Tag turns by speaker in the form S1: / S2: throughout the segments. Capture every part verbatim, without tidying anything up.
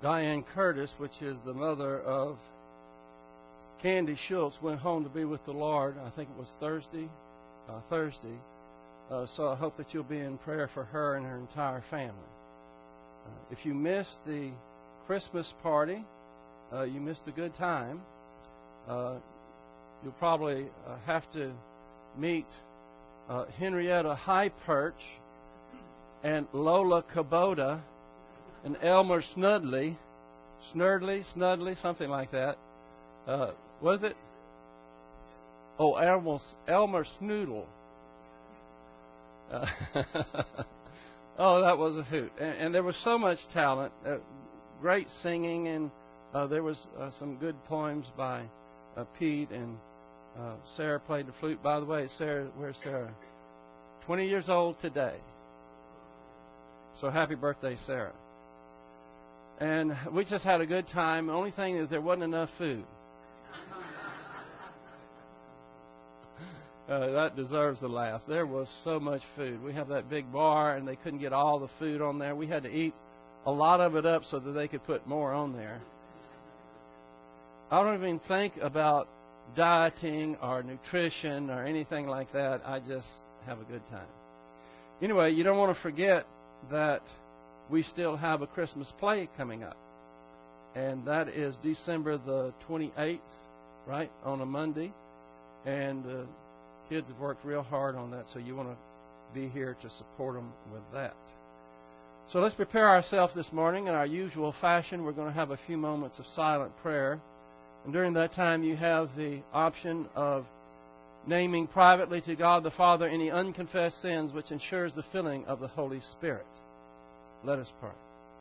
S1: Diane Curtis, which is the mother of Candy Schultz, went home to be with the Lord. I think it was Thursday. Uh, Thursday. Uh, so I hope that you'll be in prayer for her and her entire family. Uh, if you missed the Christmas party, uh, you missed a good time. Uh, you'll probably uh, have to meet uh, Henrietta High Perch and Lola Kubota and Elmer Snudley, Snurdley, Snudley, something like that. Uh, was it? Oh, Elmer, Elmer Snoodle. Uh, oh, that was a hoot. And, and there was so much talent, uh, great singing, and uh, there was uh, some good poems by uh, Pete, and uh, Sarah played the flute. By the way, Sarah, where's Sarah? twenty years old today. So happy birthday, Sarah. And we just had a good time. The only thing is there wasn't enough food. Uh, that deserves a laugh. There was so much food. We have that big bar, and they couldn't get all the food on there. We had to eat a lot of it up so that they could put more on there. I don't even think about dieting or nutrition or anything like that. I just have a good time. Anyway, you don't want to forget that we still have a Christmas play coming up. And that is December the twenty-eighth, right, on a Monday. And uh, kids have worked real hard on that, so you want to be here to support them with that. So let's prepare ourselves this morning. In our usual fashion, we're going to have a few moments of silent prayer. And during that time, you have the option of naming privately to God the Father any unconfessed sins, which ensures the filling of the Holy Spirit. Let us pray.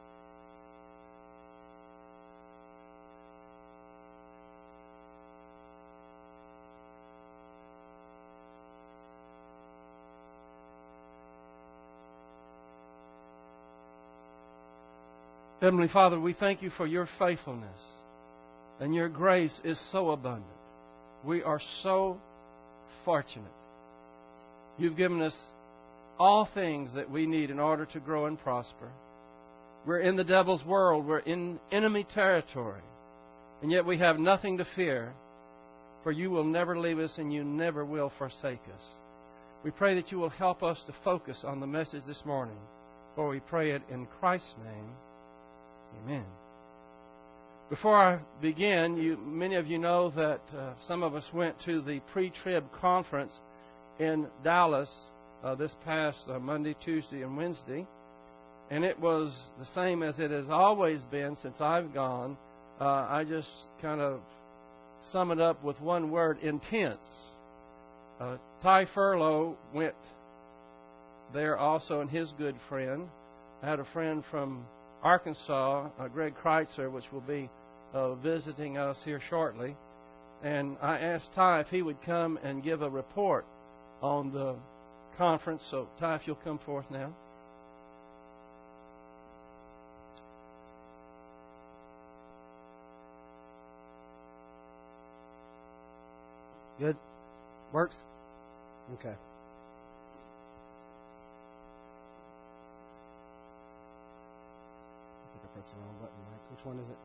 S1: Heavenly Father, we thank you for your faithfulness, and your grace is so abundant. We are so fortunate. You've given us all things that we need in order to grow and prosper. We're in the devil's world. We're in enemy territory. And yet we have nothing to fear, for you will never leave us and you never will forsake us. We pray that you will help us to focus on the message this morning, for we pray it in Christ's name. Amen. Before I begin, you, many of you know that uh, some of us went to the pre-trib conference in Dallas uh, this past uh, Monday, Tuesday, and Wednesday. And it was the same as it has always been since I've gone. Uh, I just kind of sum it up with one word: intense. Uh, Ty Furlow went there also, and his good friend. I had a friend from Arkansas, uh, Greg Kreitzer, which will be uh, visiting us here shortly. And I asked Ty if he would come and give a report on the conference. So, Ty, if you'll come forth now.
S2: Good? Works? Okay. That's the wrong button, Mike. Which one is it?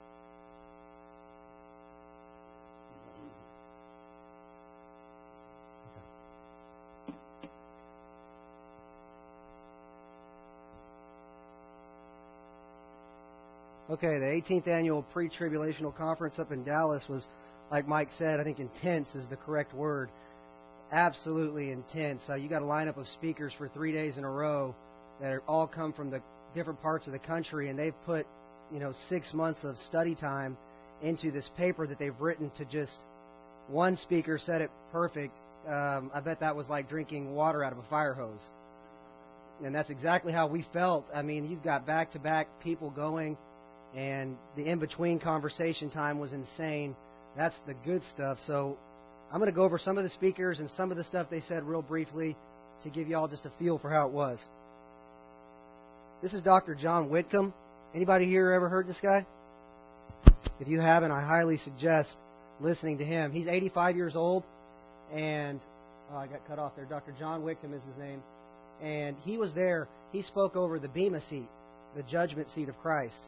S2: Okay. Okay, the eighteenth Annual Pre-Tribulational Conference up in Dallas was, like Mike said, I think intense is the correct word. Absolutely intense. Uh, you got a lineup of speakers for three days in a row that are, all come from the different parts of the country, and they've put, you know, six months of study time into this paper that they've written to just, one speaker said it perfect. Um, I bet that was like drinking water out of a fire hose. And that's exactly how we felt. I mean, you've got back-to-back people going, and the in-between conversation time was insane. That's the good stuff. So I'm going to go over some of the speakers and some of the stuff they said real briefly to give you all just a feel for how it was. This is Doctor John Whitcomb. Anybody here ever heard this guy? If you haven't, I highly suggest listening to him. He's eighty-five years old, and oh, I got cut off there. Doctor John Whitcomb is his name. And he was there. He spoke over the Bema seat, the judgment seat of Christ.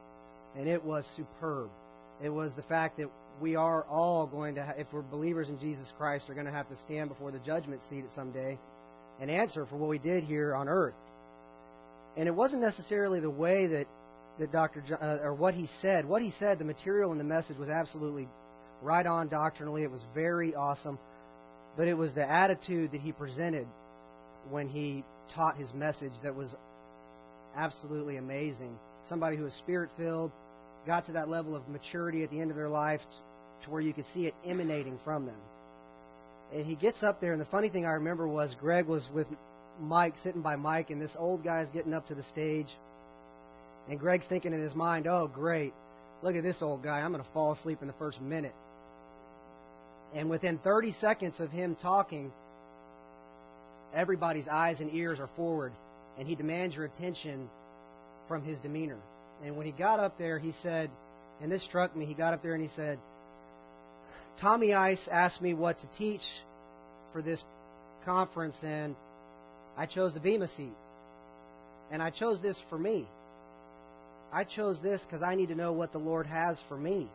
S2: And it was superb. It was the fact that we are all going to, ha- if we're believers in Jesus Christ, are going to have to stand before the judgment seat at some day and answer for what we did here on earth. And it wasn't necessarily the way that, that Doctor John, uh, or what he said. What he said, the material in the message was absolutely right on doctrinally. It was very awesome. But it was the attitude that he presented when he taught his message that was absolutely amazing. Somebody who was Spirit-filled, got to that level of maturity at the end of their life to where you could see it emanating from them. And he gets up there, and the funny thing I remember was Greg was with Mike, sitting by Mike, and this old guy's getting up to the stage. And Greg's thinking in his mind, oh, great, look at this old guy. I'm going to fall asleep in the first minute. And within thirty seconds of him talking, everybody's eyes and ears are forward, and he demands your attention from his demeanor. And when he got up there, he said, and this struck me, he got up there and he said, Tommy Ice asked me what to teach for this conference, and I chose the Bema seat. And I chose this for me. I chose this because I need to know what the Lord has for me.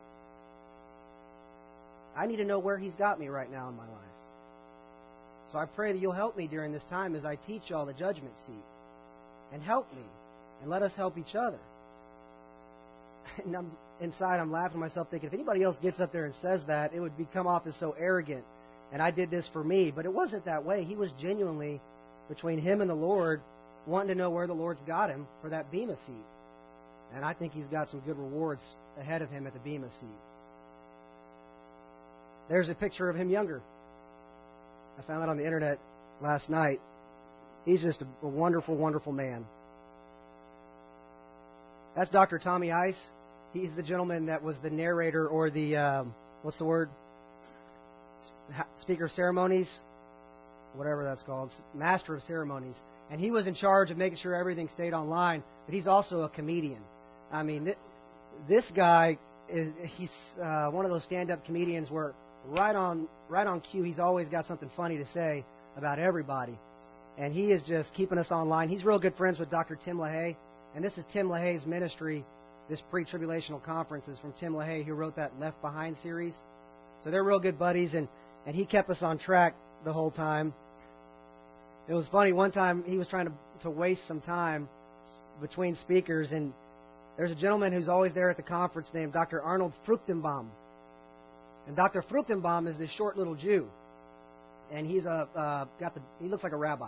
S2: I need to know where He's got me right now in my life. So I pray that you'll help me during this time as I teach y'all the judgment seat. And help me. And let us help each other. And I'm, inside I'm laughing at myself thinking, if anybody else gets up there and says that, it would be, come off as so arrogant. And I did this for me. But it wasn't that way. He was genuinely, between him and the Lord, wanting to know where the Lord's got him for that Bema seat. And I think he's got some good rewards ahead of him at the Bema seat. There's a picture of him younger. I found that on the internet last night. He's just a, a wonderful, wonderful man. That's Doctor Tommy Ice. He's the gentleman that was the narrator or the, um, what's the word? Speaker of ceremonies? Whatever that's called. Master of ceremonies. And he was in charge of making sure everything stayed online. But he's also a comedian. I mean, th- this guy is he's uh, one of those stand-up comedians where right on right on cue, he's always got something funny to say about everybody. And he is just keeping us online. He's real good friends with Doctor Tim LaHaye. And this is Tim LaHaye's ministry. This pre-tribulational conference is from Tim LaHaye, who wrote that Left Behind series. So they're real good buddies, and, and he kept us on track the whole time. It was funny. One time he was trying to, to waste some time between speakers, and there's a gentleman who's always there at the conference named Doctor Arnold Fruchtenbaum. And Doctor Fruchtenbaum is this short little Jew. And he's a uh, got the he looks like a rabbi.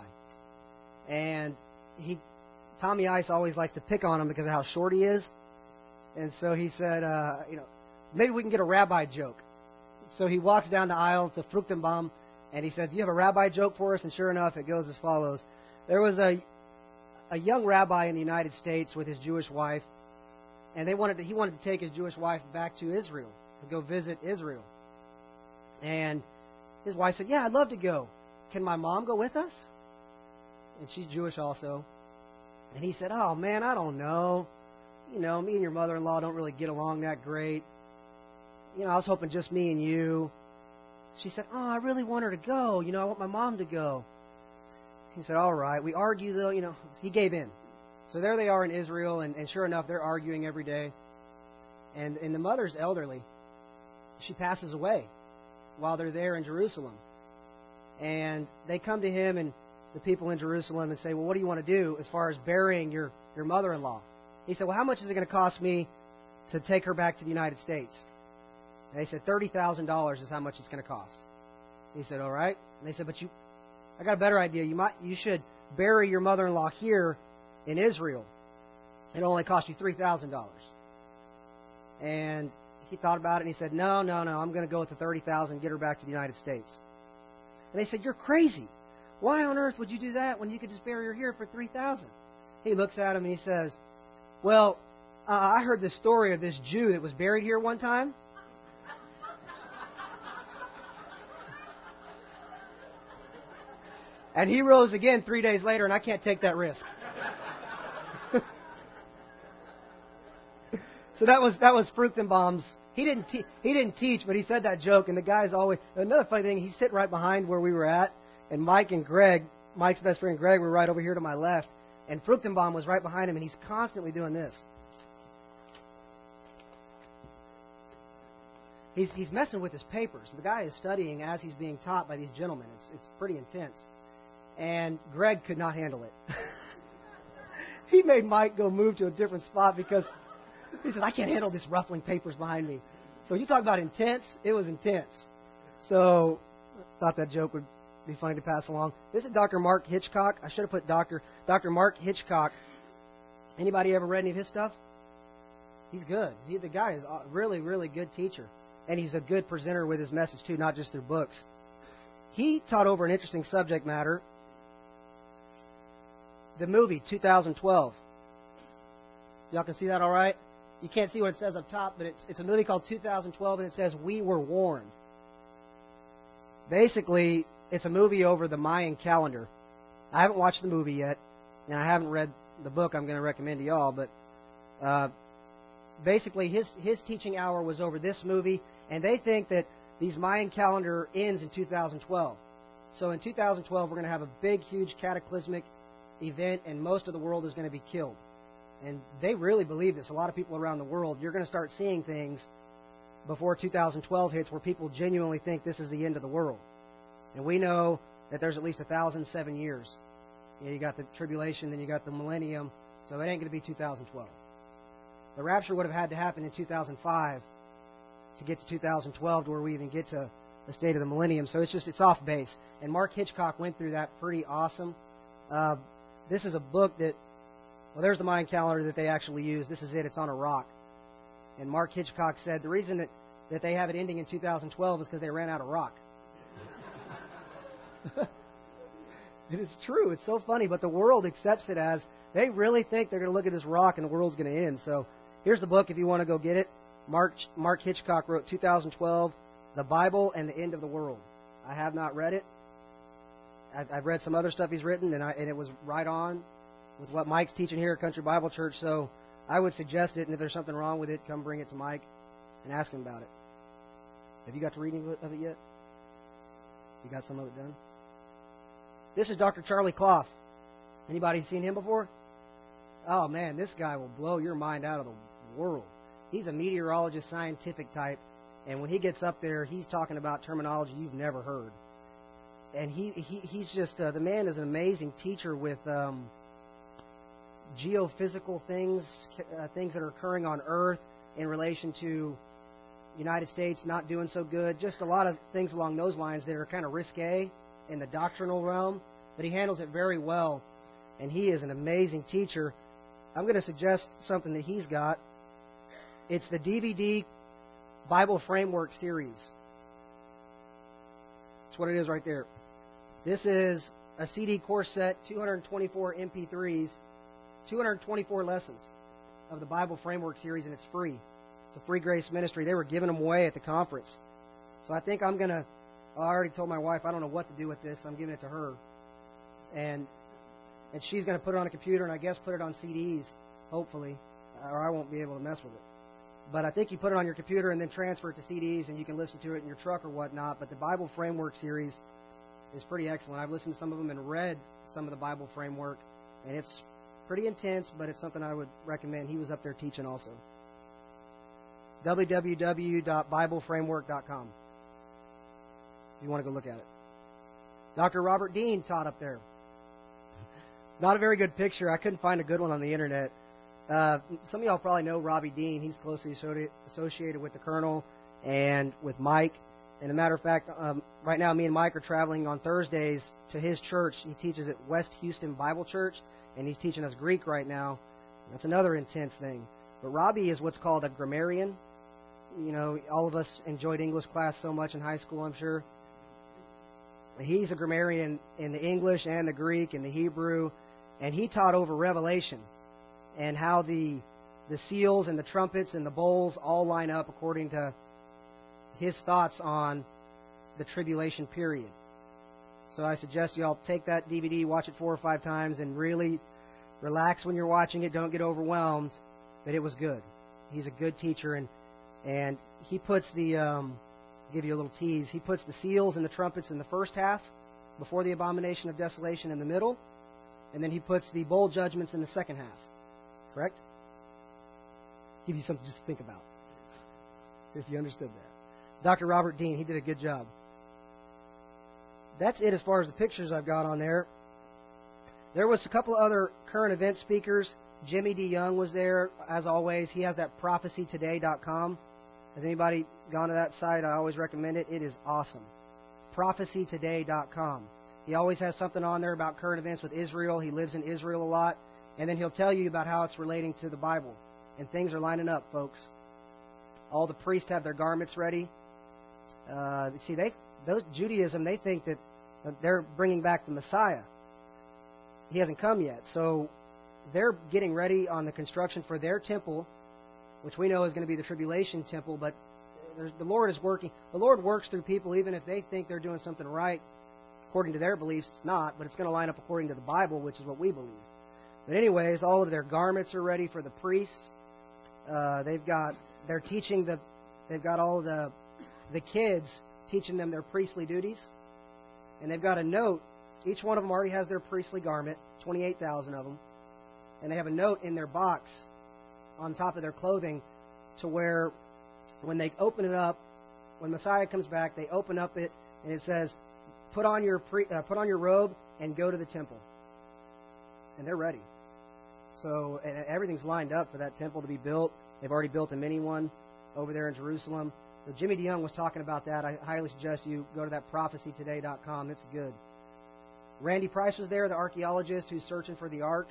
S2: And he Tommy Ice always likes to pick on him because of how short he is. And so he said, uh, you know, maybe we can get a rabbi joke. So he walks down the aisle to Fruchtenbaum, and he says, do you have a rabbi joke for us? And sure enough, it goes as follows. There was a a young rabbi in the United States with his Jewish wife, and they wanted to, he wanted to take his Jewish wife back to Israel, to go visit Israel. And his wife said, yeah, I'd love to go. Can my mom go with us? And she's Jewish also. And he said, oh, man, I don't know. You know, me and your mother-in-law don't really get along that great. You know, I was hoping just me and you. She said, oh, I really want her to go. You know, I want my mom to go. He said, all right. We argue, though. You know, he gave in. So there they are in Israel, and, and sure enough, they're arguing every day. And, and the mother's elderly. She passes away while they're there in Jerusalem. And they come to him and the people in Jerusalem and say, well, what do you want to do as far as burying your, your mother-in-law? He said, well, how much is it going to cost me to take her back to the United States? And they said, thirty thousand dollars is how much it's going to cost. He said, all right. And they said, but you, I got a better idea. You might, you should bury your mother-in-law here in Israel. It'll only cost you three thousand dollars. And he thought about it, and he said, no, no, no, I'm going to go with the thirty thousand dollars and get her back to the United States. And they said, you're crazy. Why on earth would you do that when you could just bury her here for three thousand dollars? He looks at him and he says, well, uh, I heard this story of this Jew that was buried here one time. And he rose again three days later, and I can't take that risk. So that was that was Fruchtenbaum's. He didn't te- he didn't teach, but he said that joke, and the guy's always. Another funny thing, he's sitting right behind where we were at, and Mike and Greg, Mike's best friend Greg, were right over here to my left, and Fruchtenbaum was right behind him, and he's constantly doing this. he's he's messing with his papers. The guy is studying as he's being taught by these gentlemen. It's it's pretty intense. And Greg could not handle it. He made Mike go move to a different spot because he said, I can't handle this ruffling papers behind me. So you talk about intense, it was intense. So I thought that joke would be funny to pass along. This is Doctor Mark Hitchcock. I should have put Doctor Doctor Mark Hitchcock. Anybody ever read any of his stuff? He's good. He, the guy is a really, really good teacher. And he's a good presenter with his message, too, not just through books. He taught over an interesting subject matter. The movie, two thousand twelve. Y'all can see that all right? You can't see what it says up top, but it's, it's a movie called two thousand twelve, and it says, We Were Warned. Basically, it's a movie over the Mayan calendar. I haven't watched the movie yet, and I haven't read the book I'm going to recommend to y'all, but uh, basically his, his teaching hour was over this movie, and they think that these Mayan calendar ends in two thousand twelve. So in two thousand twelve, we're going to have a big, huge cataclysmic event, and most of the world is going to be killed. And they really believe this. A lot of people around the world, you're going to start seeing things before two thousand twelve hits where people genuinely think this is the end of the world. And we know that there's at least one thousand seven years. You know, you got the tribulation, then you got the millennium, so it ain't going to be two thousand twelve. The rapture would have had to happen in two thousand five to get to two thousand twelve to where we even get to the state of the millennium. So it's just, it's off base. And Mark Hitchcock went through that pretty awesome. Uh, this is a book that, well, there's the Mayan calendar that they actually use. This is it. It's on a rock. And Mark Hitchcock said the reason that, that they have it ending in two thousand twelve is because they ran out of rock. It is true. It's so funny, but the world accepts it as they really think they're going to look at this rock and the world's going to end. So here's the book if you want to go get it. Mark Mark Hitchcock wrote two thousand twelve, The Bible and the End of the World. I have not read it. I've, I've read some other stuff he's written, and, I, and it was right on with what Mike's teaching here at Country Bible Church. So I would suggest it, and if there's something wrong with it, come bring it to Mike and ask him about it. Have you got to reading of it yet? You got some of it done? This is Doctor Charlie Clough. Anybody seen him before? Oh, man, this guy will blow your mind out of the world. He's a meteorologist, scientific type, and when he gets up there, he's talking about terminology you've never heard. And he, he he's just, uh, the man is an amazing teacher with um, geophysical things, uh, things that are occurring on Earth in relation to United States not doing so good, just a lot of things along those lines that are kind of risque in the doctrinal realm, but he handles it very well, and he is an amazing teacher. I'm going to suggest something that he's got. It's the D V D Bible Framework series. That's what it is right there. This is a C D course set, two hundred twenty-four M P threes, two hundred twenty-four lessons of the Bible Framework series, and it's free. It's a free grace ministry. They were giving them away at the conference. So I think I'm going to, I already told my wife I don't know what to do with this. I'm giving it to her. And and she's going to put it on a computer and I guess put it on C Ds, hopefully, or I won't be able to mess with it. But I think you put it on your computer and then transfer it to C Ds and you can listen to it in your truck or whatnot. But the Bible Framework series is pretty excellent. I've listened to some of them and read some of the Bible Framework, and it's pretty intense, but it's something I would recommend. He was up there teaching also. w w w dot bible framework dot com if you want to go look at it. Doctor Robert Dean taught up there. Not a very good picture. I couldn't find a good one on the internet. Uh, some of y'all probably know Robbie Dean. He's closely associated with the Colonel and with Mike. And a matter of fact, um, right now me and Mike are traveling on Thursdays to his church. He teaches at West Houston Bible Church, and he's teaching us Greek right now. That's another intense thing. But Robbie is what's called a grammarian. You know, all of us enjoyed English class so much in high school, I'm sure. He's a grammarian in the English and the Greek and the Hebrew, and he taught over Revelation and how the the seals and the trumpets and the bowls all line up according to his thoughts on the tribulation period. So I suggest you all take that D V D, watch it four or five times, and really relax when you're watching it. Don't get overwhelmed, but it was good. He's a good teacher, and and he puts the, um, I'll give you a little tease, he puts the seals and the trumpets in the first half, before the abomination of desolation in the middle, and then he puts the bowl judgments in the second half. Correct? Give you something just to think about, if you understood that. Doctor Robert Dean, he did a good job. That's it as far as the pictures I've got on there. There was a couple of other current event speakers. Jimmy DeYoung was there, as always. He has that prophecy today dot com. Has anybody gone to that site? I always recommend it. It is awesome. prophecy today dot com. He always has something on there about current events with Israel. He lives in Israel a lot. And then he'll tell you about how it's relating to the Bible. And things are lining up, folks. All the priests have their garments ready. Uh, see, they those Judaism, they think that they're bringing back the Messiah. He hasn't come yet. So they're getting ready on the construction for their temple, which we know is going to be the tribulation temple. But the Lord is working. The Lord works through people even if they think they're doing something right. According to their beliefs, it's not. But it's going to line up according to the Bible, which is what we believe. But anyways, all of their garments are ready for the priests. Uh, they've got, they're teaching the, they've got all the, the kids teaching them their priestly duties. And they've got a note. Each one of them already has their priestly garment, twenty-eight thousand of them. And they have a note in their box on top of their clothing to where when they open it up, when Messiah comes back, they open up it and it says, put on your pre, uh, put on your robe and go to the temple. And they're ready. So and everything's lined up for that temple to be built. They've already built a mini one over there in Jerusalem. So Jimmy DeYoung was talking about that. I highly suggest you go to that prophecy today dot com. It's good. Randy Price was there, the archaeologist who's searching for the Ark.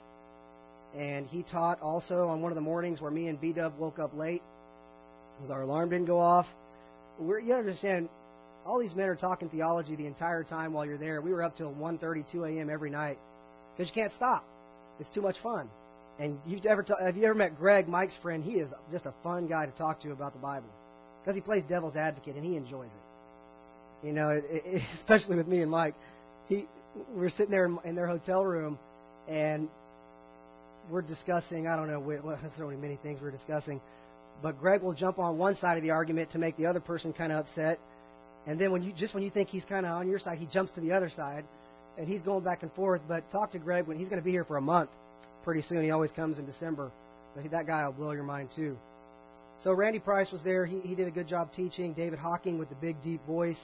S2: And he taught also on one of the mornings where me and B-Dub woke up late because our alarm didn't go off. We're, you understand, all these men are talking theology the entire time while you're there. We were up till one thirty, two a.m. every night because you can't stop. It's too much fun. And you've ever ta- have you ever met Greg, Mike's friend? He is just a fun guy to talk to about the Bible because he plays devil's advocate and he enjoys it. You know, it, it, especially with me and Mike. He, we're sitting there in, in their hotel room and we're discussing, I don't know, well, there's so many things we're discussing, but Greg will jump on one side of the argument to make the other person kind of upset. And then when you just when you think he's kind of on your side, he jumps to the other side. And he's going back and forth, but talk to Greg when he's going to be here for a month pretty soon. He always comes in December. But that guy will blow your mind, too. So Randy Price was there. He, he did a good job teaching. David Hawking with the big, deep voice.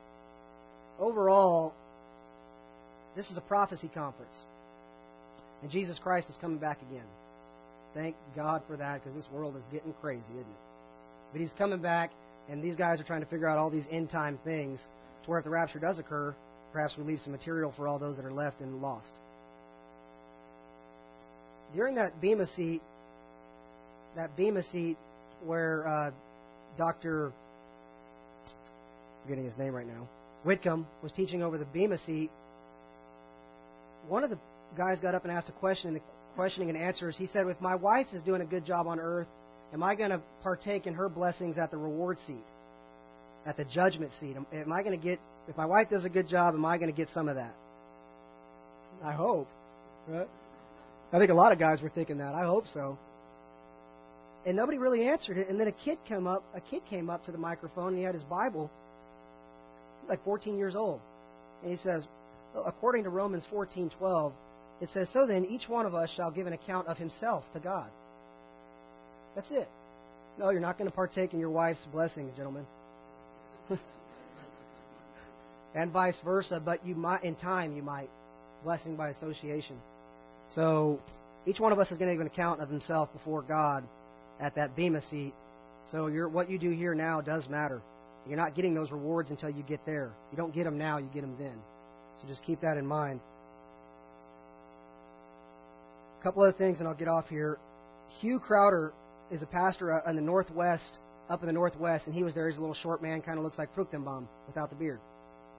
S2: Overall, this is a prophecy conference. And Jesus Christ is coming back again. Thank God for that, because this world is getting crazy, isn't it? But He's coming back, and these guys are trying to figure out all these end-time things to where if the rapture does occur, perhaps we leave some material for all those that are left and lost. During that Bema seat, that Bema seat where uh, Doctor, I'm getting his name right now, Whitcomb was teaching over the Bema seat, one of the guys got up and asked a question, and the questioning and answers, he said, if my wife is doing a good job on earth, am I going to partake in her blessings at the reward seat, at the judgment seat? Am, am I going to get, if my wife does a good job, am I going to get some of that? I hope. Right? I think a lot of guys were thinking that. I hope so. And nobody really answered it. And then a kid came up. A kid came up to the microphone, and he had his Bible, like fourteen years old, and he says, according to Romans fourteen twelve, it says, so then each one of us shall give an account of himself to God. That's it. No, you're not going to partake in your wife's blessings, gentlemen. And vice versa, but you might, in time, you might. Blessing by association. So each one of us is going to give an account of himself before God at that Bema seat. So your, what you do here now does matter. You're not getting those rewards until you get there. You don't get them now, you get them then. So just keep that in mind. A couple other things, and I'll get off here. Hugh Crowder is a pastor in the Northwest, up in the Northwest, and he was there. He's a little short man, kind of looks like Fruchtenbaum without the beard.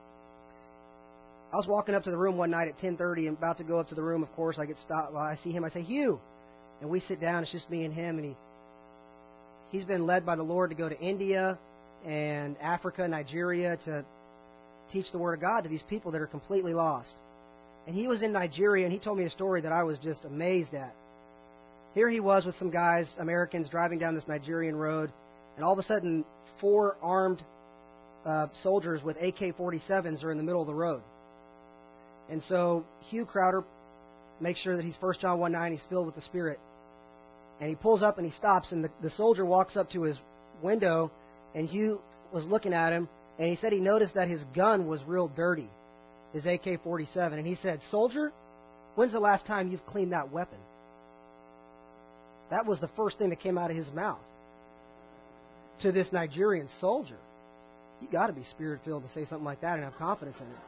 S2: I was walking up to the room one night at ten thirty and about to go up to the room. Of course, I get stopped. Well, I see him. I say, Hugh. And we sit down. It's just me and him. And he, he's been led by the Lord to go to India and Africa, Nigeria, to teach the Word of God to these people that are completely lost. And he was in Nigeria, and he told me a story that I was just amazed at. Here he was with some guys, Americans, driving down this Nigerian road. And all of a sudden, four armed uh, soldiers with A K forty-sevens are in the middle of the road. And so Hugh Crowder makes sure that he's First John one nine, he's filled with the Spirit. And he pulls up and he stops, and the, the soldier walks up to his window, and Hugh was looking at him, and he said he noticed that his gun was real dirty, his A K forty-seven. And he said, "Soldier, when's the last time you've cleaned that weapon?" That was the first thing that came out of his mouth to this Nigerian soldier. You got to be Spirit-filled to say something like that and have confidence in it.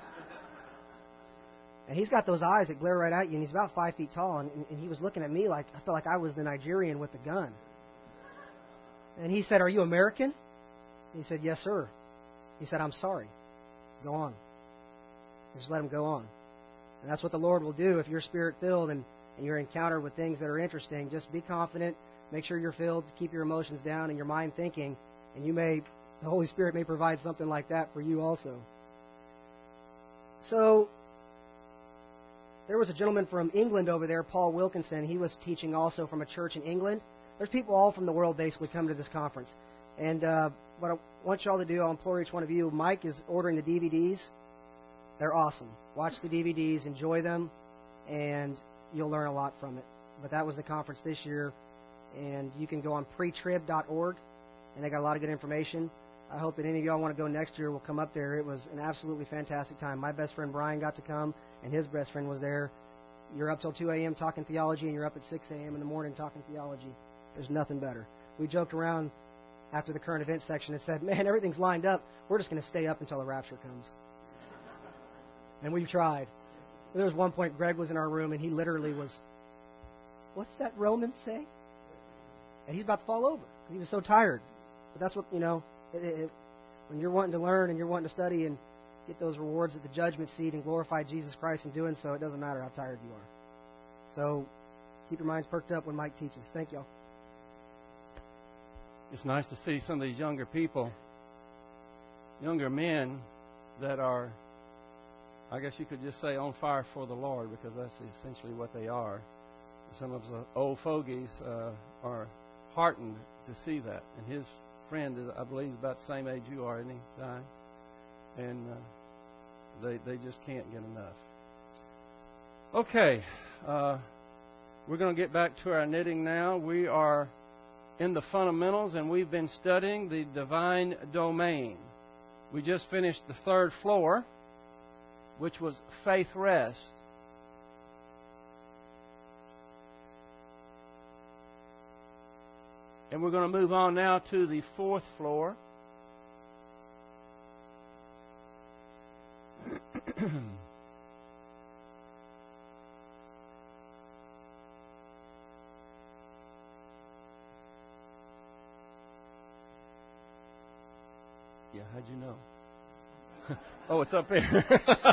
S2: And he's got those eyes that glare right at you, and he's about five feet tall, and, and he was looking at me like I felt like I was the Nigerian with the gun. And he said, "Are you American?" And he said, "Yes, sir." He said, "I'm sorry. Go on." Just let him go on. And that's what the Lord will do if you're Spirit-filled and, and you're encountered with things that are interesting. Just be confident. Make sure you're filled. Keep your emotions down and your mind thinking. And you may, the Holy Spirit may provide something like that for you also. So, there was a gentleman from England over there, Paul Wilkinson. He was teaching also from a church in England. There's people all from the world basically come to this conference. And uh, what I want you all to do, I'll implore each one of you, Mike is ordering the D V Ds. They're awesome. Watch the D V Ds, enjoy them, and you'll learn a lot from it. But that was the conference this year, and you can go on pre trib dot org, and they got a lot of good information. I hope that any of y'all want to go next year will come up there. It was an absolutely fantastic time. My best friend Brian got to come, and his best friend was there. You're up till two a.m. talking theology, and you're up at six a.m. in the morning talking theology. There's nothing better. We joked around after the current events section and said, "Man, everything's lined up. We're just going to stay up until the rapture comes." And we've tried. There was one point Greg was in our room, and he literally was, "What's that Romans say?" And he's about to fall over because he was so tired. But that's what, you know, it, it, when you're wanting to learn and you're wanting to study and get those rewards at the judgment seat and glorify Jesus Christ in doing so, it doesn't matter how tired you are. So keep your minds perked up when Mike teaches. Thank y'all.
S1: It's nice to see some of these younger people, younger men that are, I guess you could just say, on fire for the Lord, because that's essentially what they are. Some of the old fogies uh, are heartened to see that. And his friend, is, I believe, is about the same age you are, isn't he, Diane? And uh, they they just can't get enough. Okay, uh, we're going to get back to our knitting now. We are in the fundamentals, and we've been studying the divine domain. We just finished the third floor, which was faith rest. And we're going to move on now to the fourth floor. Yeah, how'd you know? Oh, it's up here.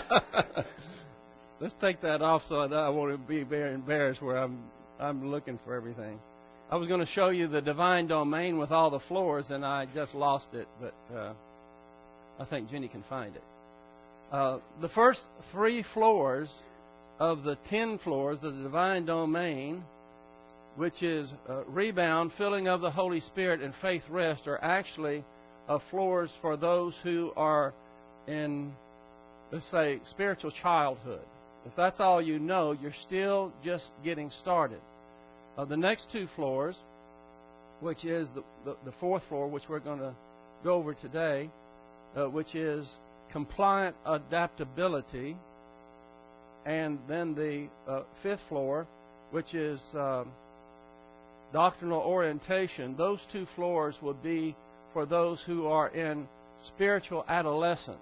S1: Let's take that off so that I won't be very embarrassed where I'm I'm looking for everything. I was going to show you the divine domain with all the floors, and I just lost it, but uh, I think Jenny can find it. Uh, the first three floors of the ten floors of the divine domain, which is uh, rebound, filling of the Holy Spirit, and faith rest, are actually uh, floors for those who are in, let's say, spiritual childhood. If that's all you know, you're still just getting started. Uh, the next two floors, which is the, the, the fourth floor, which we're going to go over today, uh, which is compliant adaptability, and then the uh, fifth floor, which is uh, doctrinal orientation. Those two floors would be for those who are in spiritual adolescence.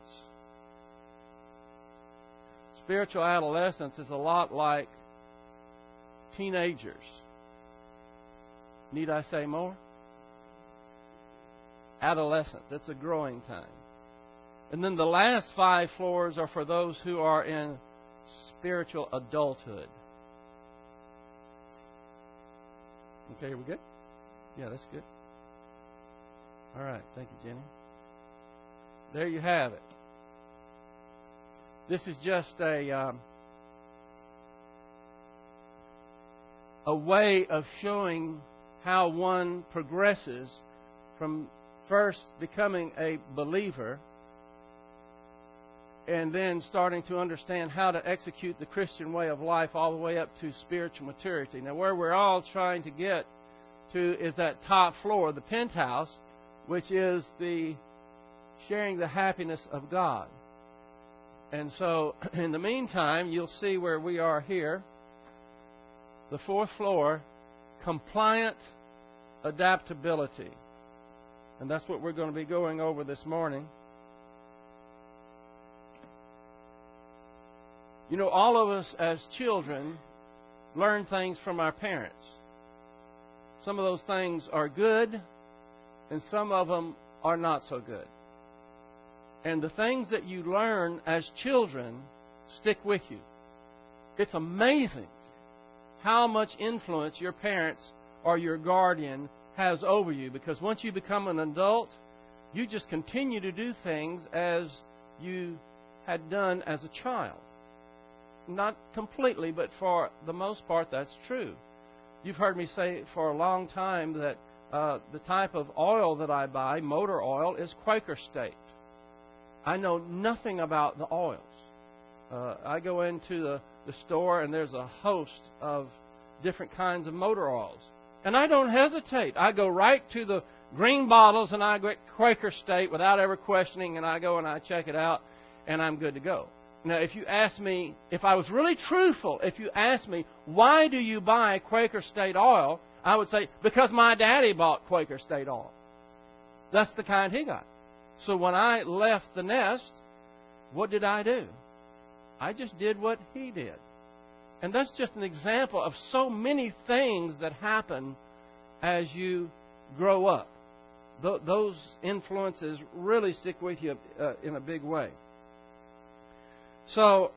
S1: Spiritual adolescence is a lot like teenagers. Need I say more? Adolescence. It's a growing time. And then the last five floors are for those who are in spiritual adulthood. Okay, are we good? Yeah, that's good. All right. Thank you, Jenny. There you have it. This is just a um, a way of showing how one progresses from first becoming a believer and then starting to understand how to execute the Christian way of life all the way up to spiritual maturity. Now, where we're all trying to get to is that top floor, the penthouse, which is the sharing the happiness of God. And so, in the meantime, you'll see where we are here. The fourth floor, compliant adaptability. And that's what we're going to be going over this morning. You know, all of us as children learn things from our parents. Some of those things are good, and some of them are not so good. And the things that you learn as children stick with you. It's amazing how much influence your parents or your guardian has over you, because once you become an adult, you just continue to do things as you had done as a child. Not completely, but for the most part, that's true. You've heard me say for a long time that uh, the type of oil that I buy, motor oil, is Quaker State. I know nothing about the oils. Uh, I go into the, the store and there's a host of different kinds of motor oils. And I don't hesitate. I go right to the green bottles and I get Quaker State without ever questioning, and I go and I check it out and I'm good to go. Now, if you ask me, if I was really truthful, if you ask me, why do you buy Quaker State oil? I would say, because my daddy bought Quaker State oil. That's the kind he got. So when I left the nest, what did I do? I just did what he did. And that's just an example of so many things that happen as you grow up. Th- those influences really stick with you uh, in a big way. So,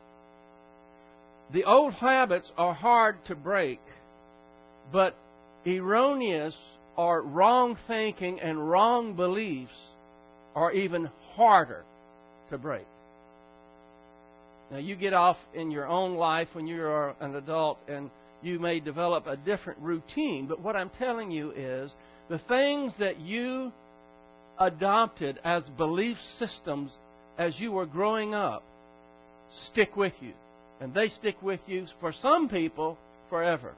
S1: the old habits are hard to break, but erroneous or wrong thinking and wrong beliefs are even harder to break. Now, you get off in your own life when you are an adult and you may develop a different routine, but what I'm telling you is the things that you adopted as belief systems as you were growing up stick with you. And they stick with you, for some people, forever.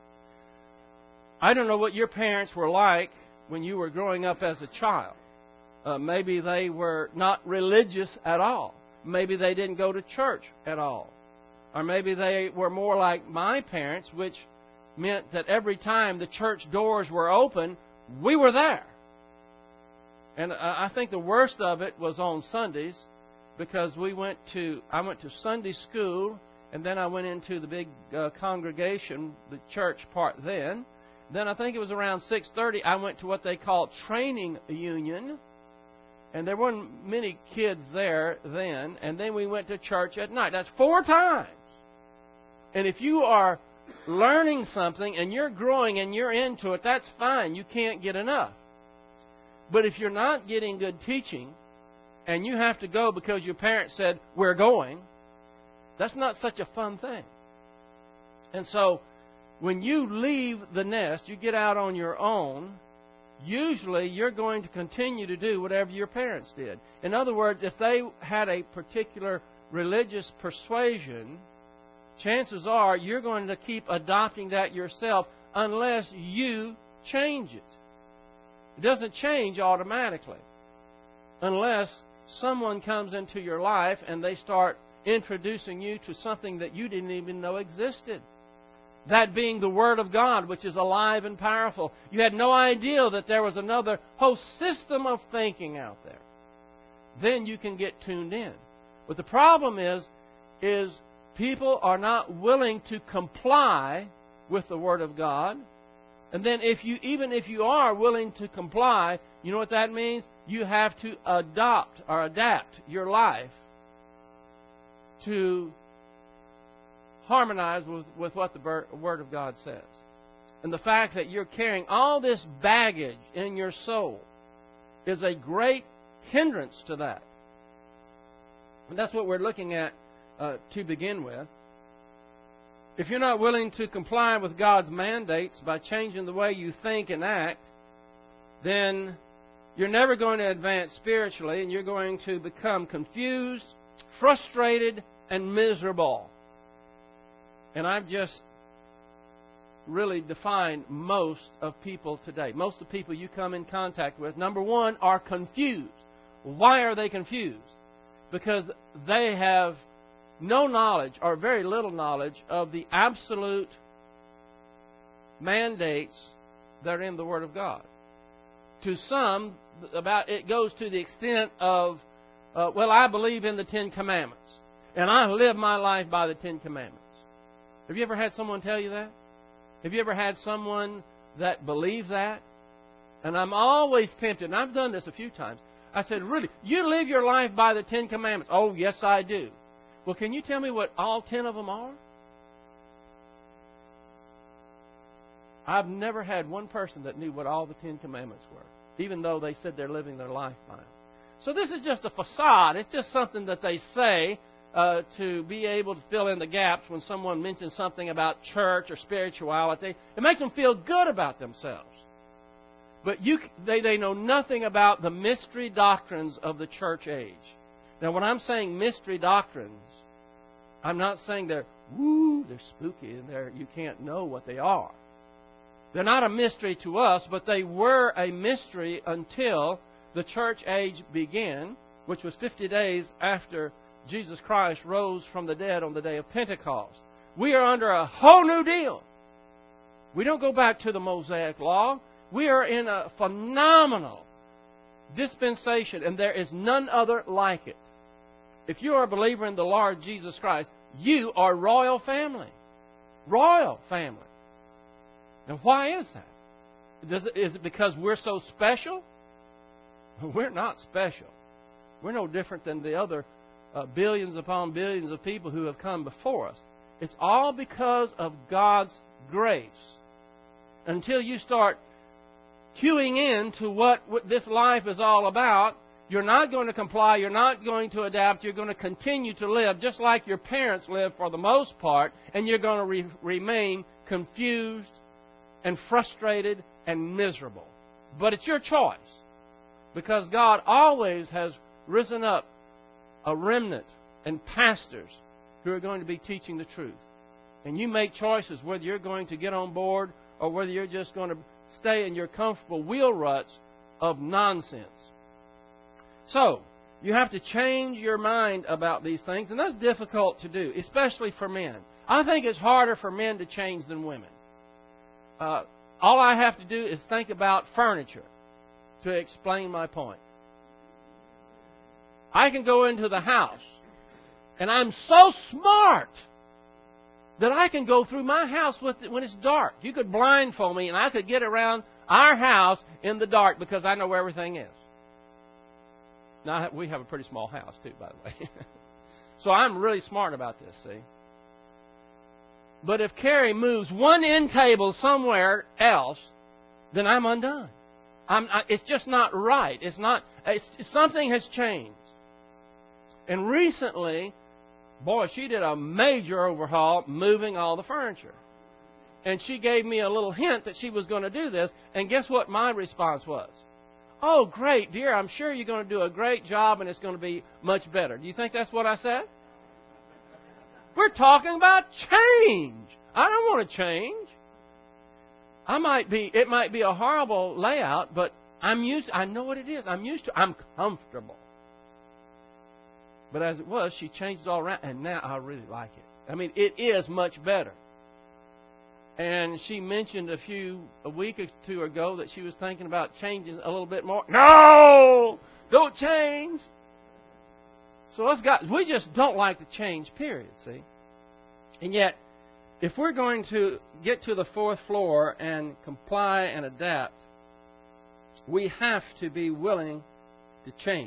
S1: I don't know what your parents were like when you were growing up as a child. Uh, maybe they were not religious at all. Maybe they didn't go to church at all. Or maybe they were more like my parents, which meant that every time the church doors were open, we were there. And I think the worst of it was on Sundays, because we went to, I went to Sunday school, and then I went into the big uh, congregation, the church part then. Then I think it was around six thirty, I went to what they call training union, and there weren't many kids there then, and then we went to church at night. That's four times. And if you are learning something and you're growing and you're into it, that's fine. You can't get enough. But if you're not getting good teaching, and you have to go because your parents said, we're going, that's not such a fun thing. And so, when you leave the nest, you get out on your own, usually you're going to continue to do whatever your parents did. In other words, if they had a particular religious persuasion, chances are you're going to keep adopting that yourself unless you change it. It doesn't change automatically unless someone comes into your life and they start introducing you to something that you didn't even know existed. That being the Word of God, which is alive and powerful. You had no idea that there was another whole system of thinking out there. Then you can get tuned in. But the problem is, is people are not willing to comply with the Word of God. And then if you, even if you are willing to comply, you know what that means? You have to adopt or adapt your life to harmonize with, with what the Word of God says. And the fact that you're carrying all this baggage in your soul is a great hindrance to that. And that's what we're looking at uh, to begin with. If you're not willing to comply with God's mandates by changing the way you think and act, then you're never going to advance spiritually, and you're going to become confused, frustrated, and miserable. And I've just really defined most of people today. Most of the people you come in contact with, number one, are confused. Why are they confused? Because they have no knowledge or very little knowledge of the absolute mandates that are in the Word of God. To some, about it goes to the extent of, uh, well, I believe in the Ten Commandments, and I live my life by the Ten Commandments. Have you ever had someone tell you that? Have you ever had someone that believed that? And I'm always tempted, and I've done this a few times. I said, really, you live your life by the Ten Commandments? Oh, yes, I do. Well, can you tell me what all ten of them are? I've never had one person that knew what all the Ten Commandments were, even though they said they're living their life by them. So this is just a facade. It's just something that they say uh, to be able to fill in the gaps when someone mentions something about church or spirituality. It makes them feel good about themselves. But you, they, they know nothing about the mystery doctrines of the church age. Now, when I'm saying mystery doctrines, I'm not saying they're, woo, they're spooky and they're, you can't know what they are. They're not a mystery to us, but they were a mystery until the church age began, which was fifty days after Jesus Christ rose from the dead on the day of Pentecost. We are under a whole new deal. We don't go back to the Mosaic Law. We are in a phenomenal dispensation, and there is none other like it. If you are a believer in the Lord Jesus Christ, you are royal family. Royal family. And why is that? Does it, is it because we're so special? We're not special. We're no different than the other uh, billions upon billions of people who have come before us. It's all because of God's grace. Until you start cueing in to what, what this life is all about, you're not going to comply, you're not going to adapt, you're going to continue to live just like your parents lived for the most part, and you're going to re- remain confused and frustrated and miserable. But it's your choice, because God always has risen up a remnant and pastors who are going to be teaching the truth. And you make choices whether you're going to get on board or whether you're just going to stay in your comfortable wheel ruts of nonsense. So, you have to change your mind about these things, and that's difficult to do, especially for men. I think it's harder for men to change than women. Uh, all I have to do is think about furniture to explain my point. I can go into the house, and I'm so smart that I can go through my house with it when it's dark. You could blindfold me, and I could get around our house in the dark because I know where everything is. Now, we have a pretty small house, too, by the way. So I'm really smart about this, see? But if Carrie moves one end table somewhere else, then I'm undone. I'm, I, it's just not right. It's not. It's, something has changed. And recently, boy, she did a major overhaul, moving all the furniture. And she gave me a little hint that she was going to do this. And guess what my response was? Oh, great, dear, I'm sure you're going to do a great job and it's going to be much better. Do you think that's what I said? We're talking about change. I don't want to change. I might be, it might be a horrible layout, but I'm used, I know what it is. I'm used to, I'm comfortable. But as it was, she changed it all around, and now I really like it. I mean, it is much better. And she mentioned a few, a week or two ago that she was thinking about changing a little bit more. No! Don't change! So us guys, we just don't like to change, period, see? And yet, if we're going to get to the fourth floor and comply and adapt, we have to be willing to change.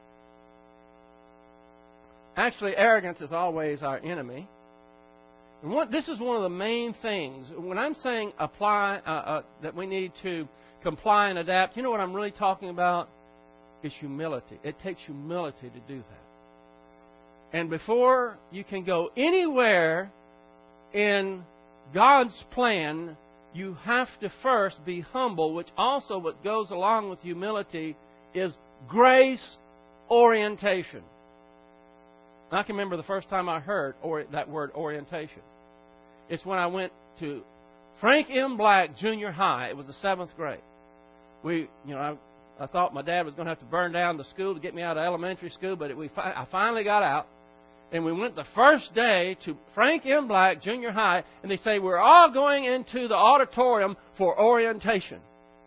S1: Actually, arrogance is always our enemy. And what, this is one of the main things. When I'm saying apply, uh, uh, that we need to comply and adapt, you know what I'm really talking about? Is humility. It takes humility to do that. And before you can go anywhere in God's plan, you have to first be humble, which also what goes along with humility is grace orientation. I can remember the first time I heard or, that word orientation. It's when I went to Frank M. Black Junior High. It was the seventh grade. We, you know, I, I thought my dad was going to have to burn down the school to get me out of elementary school, but it, we fi- I finally got out. And we went the first day to Frank M. Black Junior High, and they say, we're all going into the auditorium for orientation.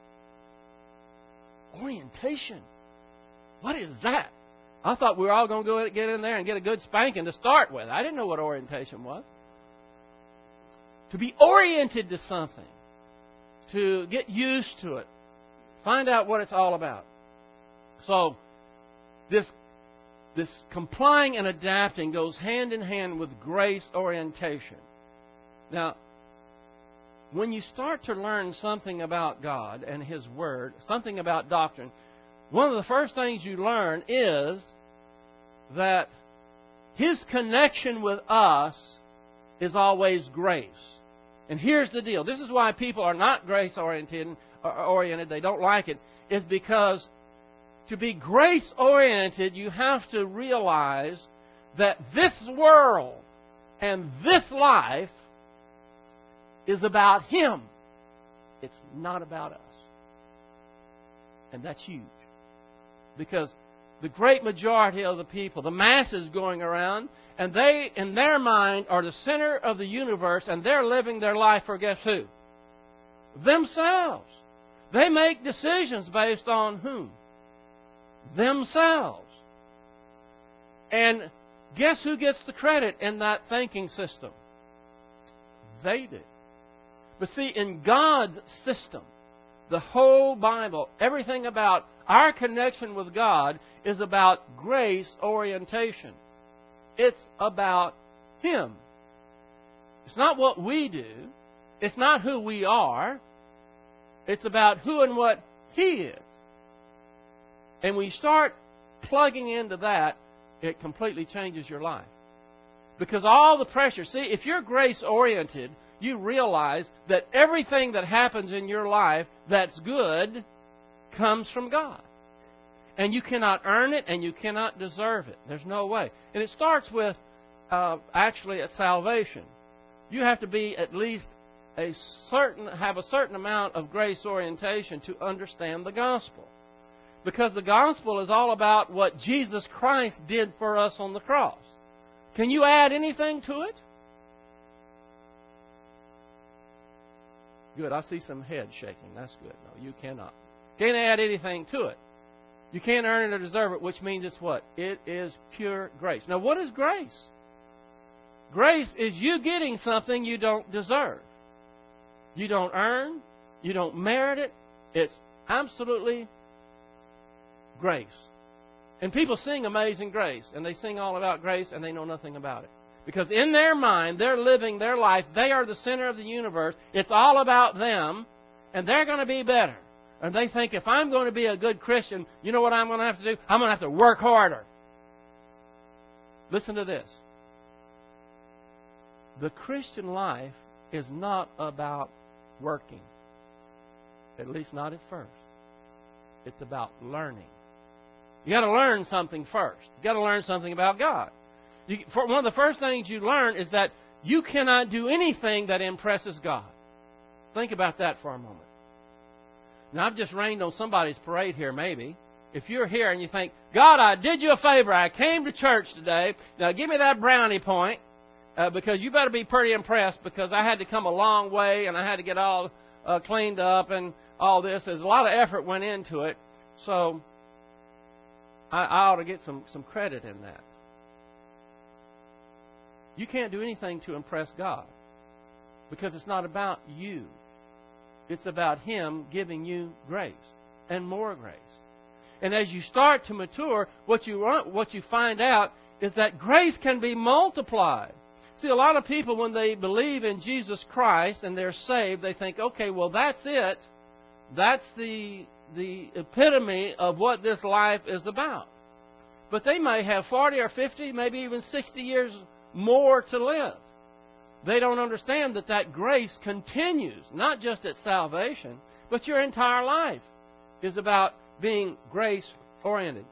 S1: Orientation? What is that? I thought we were all going to go get in there and get a good spanking to start with. I didn't know what orientation was. To be oriented to something. To get used to it. Find out what it's all about. So, this This complying and adapting goes hand in hand with grace orientation. Now, when you start to learn something about God and His Word, something about doctrine, one of the first things you learn is that His connection with us is always grace. And here's the deal. This is why people are not grace-oriented, oriented, they don't like it, is because to be grace-oriented, you have to realize that this world and this life is about Him. It's not about us. And that's huge. Because the great majority of the people, the masses going around, and they, in their mind, are the center of the universe, and they're living their life for guess who? Themselves. They make decisions based on whom? Themselves. And guess who gets the credit in that thinking system? They do. But see, in God's system, the whole Bible, everything about our connection with God is about grace orientation. It's about Him. It's not what we do. It's not who we are. It's about who and what He is. And when you start plugging into that, it completely changes your life. Because all the pressure, see, if you're grace-oriented, you realize that everything that happens in your life that's good comes from God. And you cannot earn it and you cannot deserve it. There's no way. And it starts with, uh, actually, at salvation. You have to be at least a certain, have a certain amount of grace orientation to understand the gospel. Because the gospel is all about what Jesus Christ did for us on the cross. Can you add anything to it? Good. I see some head shaking. That's good. No, you cannot. Can't add anything to it. You can't earn it or deserve it, which means it's what? It is pure grace. Now, what is grace? Grace is you getting something you don't deserve. You don't earn. You don't merit it. It's absolutely grace. And people sing Amazing Grace, and they sing all about grace, and they know nothing about it. Because in their mind, they're living their life. They are the center of the universe. It's all about them, and they're going to be better. And they think, if I'm going to be a good Christian, you know what I'm going to have to do? I'm going to have to work harder. Listen to this. The Christian life is not about working. At least not at first. It's about learning. You got to learn something first. You got to learn something about God. You, for one of the first things you learn is that you cannot do anything that impresses God. Think about that for a moment. Now, I've just rained on somebody's parade here, maybe. If you're here and you think, God, I did you a favor. I came to church today. Now, give me that brownie point, uh, because you better be pretty impressed, because I had to come a long way and I had to get all uh, cleaned up and all this. There's a lot of effort went into it. So, I, I ought to get some, some credit in that. You can't do anything to impress God, because it's not about you. It's about Him giving you grace and more grace. And as you start to mature, what you what you find out is that grace can be multiplied. See, a lot of people, when they believe in Jesus Christ and they're saved, they think, okay, well, that's it. That's the the epitome of what this life is about. But they may have forty or fifty, maybe even sixty years more to live. They don't understand that that grace continues, not just at salvation, but your entire life is about being grace-oriented.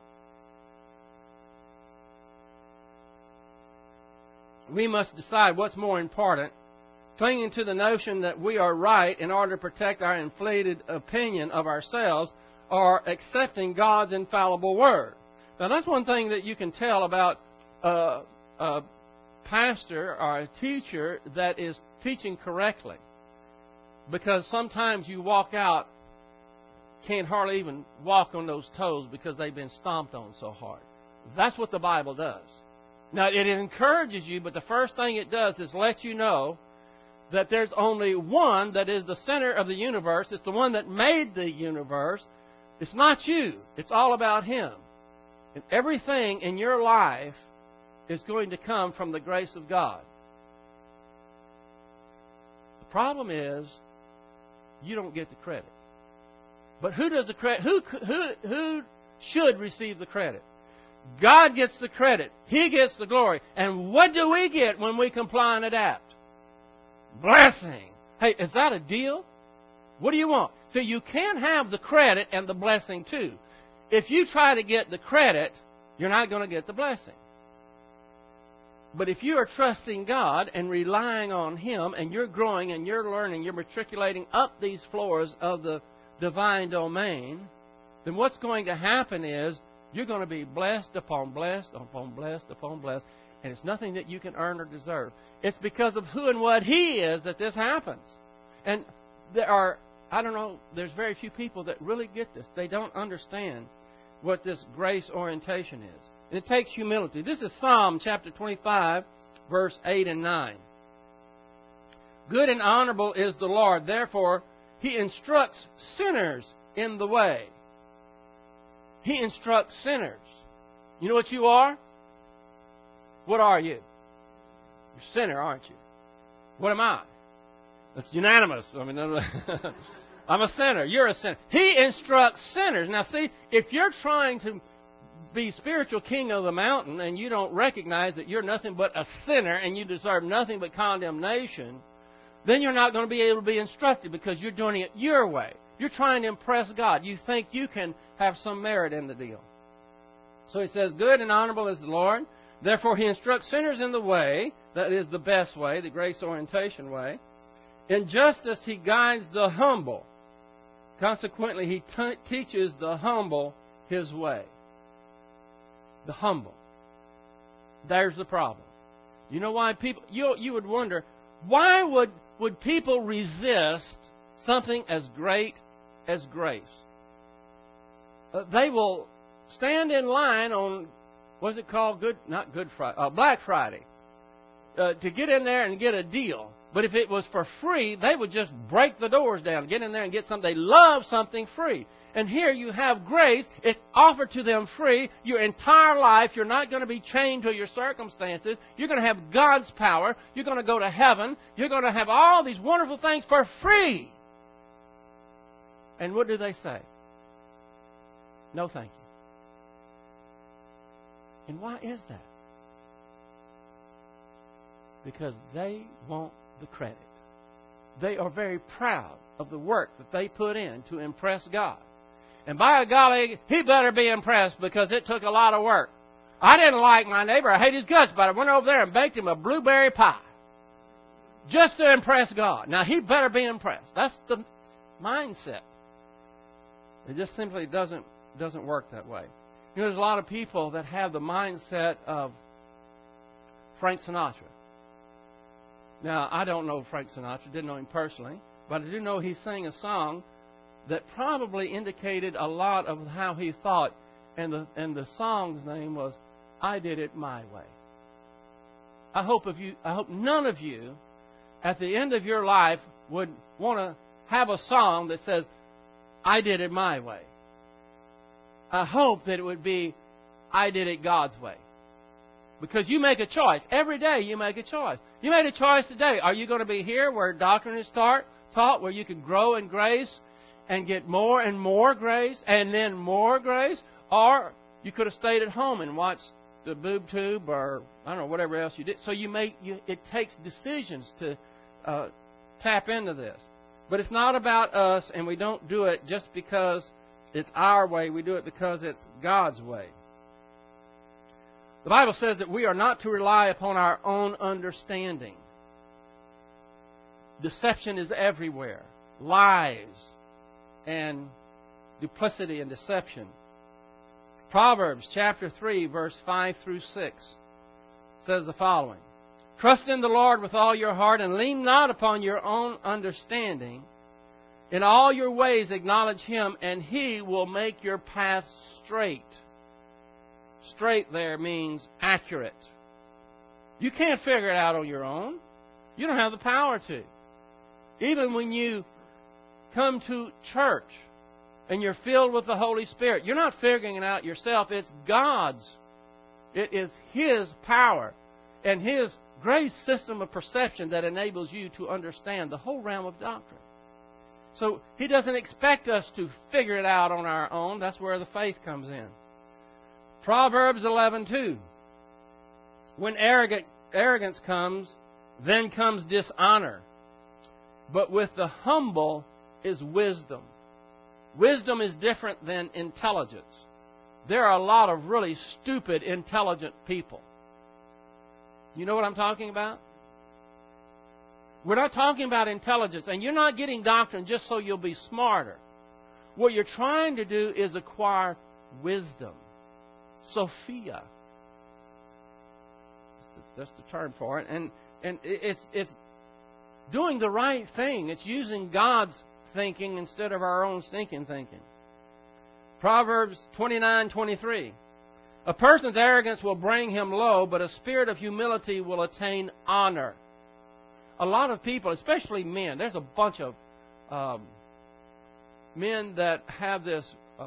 S1: We must decide what's more important, clinging to the notion that we are right in order to protect our inflated opinion of ourselves, are accepting God's infallible Word. Now, that's one thing that you can tell about uh, a pastor or a teacher that is teaching correctly. Because sometimes you walk out, can't hardly even walk on those toes because they've been stomped on so hard. That's what the Bible does. Now, it encourages you, but the first thing it does is let you know that there's only one that is the center of the universe. It's the one that made the universe. It's not you. It's all about Him. And everything in your life is going to come from the grace of God. The problem is you don't get the credit. But who does the credit? Who who who should receive the credit? God gets the credit. He gets the glory. And what do we get when we comply and adapt? Blessing. Hey, is that a deal? What do you want? So you can have the credit and the blessing too. If you try to get the credit, you're not going to get the blessing. But if you are trusting God and relying on Him and you're growing and you're learning, you're matriculating up these floors of the divine domain, then what's going to happen is you're going to be blessed upon blessed upon blessed upon blessed. And it's nothing that you can earn or deserve. It's because of who and what He is that this happens. And there are, I don't know, there's very few people that really get this. They don't understand what this grace orientation is. And it takes humility. This is Psalm chapter twenty-five, verse eight and nine. Good and honorable is the Lord. Therefore, He instructs sinners in the way. He instructs sinners. You know what you are? What are you? You're a sinner, aren't you? What am I? That's unanimous. I mean, I'm a sinner. You're a sinner. He instructs sinners. Now, see, if you're trying to be spiritual king of the mountain and you don't recognize that you're nothing but a sinner and you deserve nothing but condemnation, then you're not going to be able to be instructed because you're doing it your way. You're trying to impress God. You think you can have some merit in the deal. So He says, good and honorable is the Lord. Therefore, He instructs sinners in the way, that is the best way, the grace orientation way. In justice, He guides the humble. Consequently, He t- teaches the humble His way. The humble. There's the problem. You know why people, you, you would wonder, why would, would people resist something as great as grace? Uh, they will stand in line on, what's it called? Good, not Good Friday, uh, Black Friday, uh, to get in there and get a deal. But if it was for free, they would just break the doors down, get in there and get something. They love something free. And here you have grace. It's offered to them free. Your entire life, you're not going to be chained to your circumstances. You're going to have God's power. You're going to go to heaven. You're going to have all these wonderful things for free. And what do they say? No, thank you. And why is that? Because they want the credit. They are very proud of the work that they put in to impress God. And by golly, He better be impressed because it took a lot of work. I didn't like my neighbor. I hate his guts, but I went over there and baked him a blueberry pie just to impress God. Now, He better be impressed. That's the mindset. It just simply doesn't doesn't work that way. You know, there's a lot of people that have the mindset of Frank Sinatra. Now, I don't know Frank Sinatra, didn't know him personally, but I do know he sang a song that probably indicated a lot of how he thought, and the and the song's name was "I Did It My Way." I hope if you, I hope none of you, at the end of your life, would want to have a song that says, "I did it my way." I hope that it would be, "I did it God's way." Because you make a choice. Every day you make a choice. You made a choice today. Are you going to be here where doctrine is taught, taught where you can grow in grace and get more and more grace and then more grace? Or you could have stayed at home and watched the boob tube or, I don't know, whatever else you did. So you make, you, it takes decisions to uh, tap into this. But it's not about us, and we don't do it just because it's our way. We do it because it's God's way. The Bible says that we are not to rely upon our own understanding. Deception is everywhere. Lies and duplicity and deception. Proverbs chapter three, verse five through six says the following. Trust in the Lord with all your heart and lean not upon your own understanding. In all your ways acknowledge Him, and He will make your path straight. Straight there means accurate. You can't figure it out on your own. You don't have the power to. Even when you come to church and you're filled with the Holy Spirit, you're not figuring it out yourself. It's God's. It is His power and His grace system of perception that enables you to understand the whole realm of doctrine. So He doesn't expect us to figure it out on our own. That's where the faith comes in. Proverbs eleven two. When arrogant, arrogance comes, then comes dishonor. But with the humble is wisdom. Wisdom is different than intelligence. There are a lot of really stupid, intelligent people. You know what I'm talking about? We're not talking about intelligence, and you're not getting doctrine just so you'll be smarter. What you're trying to do is acquire wisdom. Sophia. That's the, that's the term for it. And and it's it's doing the right thing. It's using God's thinking instead of our own stinking thinking. Proverbs twenty-nine twenty-three. A person's arrogance will bring him low, but a spirit of humility will attain honor. A lot of people, especially men, there's a bunch of um, men that have this uh,